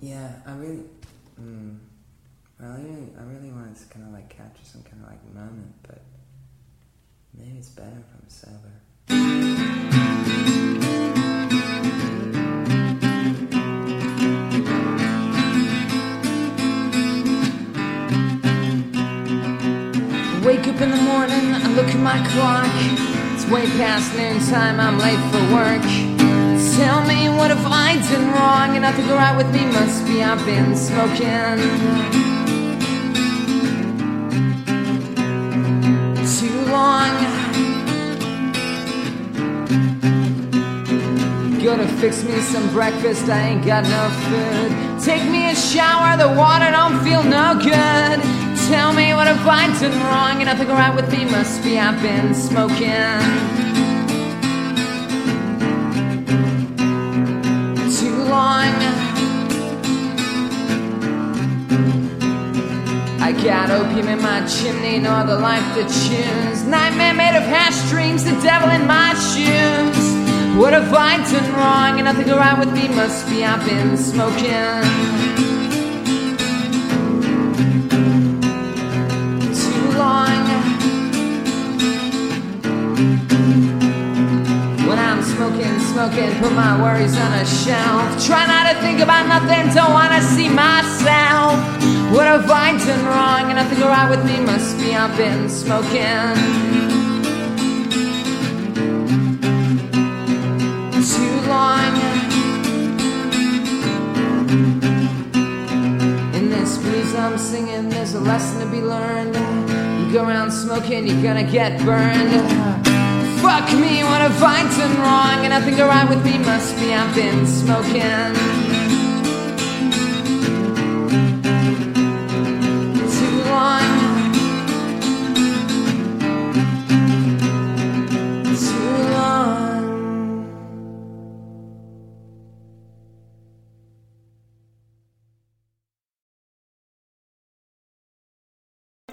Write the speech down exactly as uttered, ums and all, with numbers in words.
Yeah, I really, mm, I really, I really wanted to kind of like capture some kind of like moment, but maybe it's better if I'm sober. Wake up in the morning, I look at my clock. It's way past noontime, I'm late for work. Tell me, what have I done wrong? And nothing go right with me, must be I've been smoking too long. Gotta fix me some breakfast, I ain't got no food. Take me a shower, the water don't feel no good. Tell me, what have I done wrong? And nothing go right with me, must be I've been smoking too long. I got opium in my chimney, nor the life to choose. Nightmare made of hash dreams, the devil in my shoes. What have I done wrong? And nothing go right with me, must be I've been smoking too long. When I'm smoking, smoking, put my worries on a shelf. Try not to think about nothing, don't wanna see myself. What have I done wrong? And nothing go right with me, must be I've been smoking too long. In this blues I'm singing, there's a lesson to be learned. You go around smoking, you're gonna get burned. Fuck me, what have I done wrong? And nothing go right with me, must be I've been smoking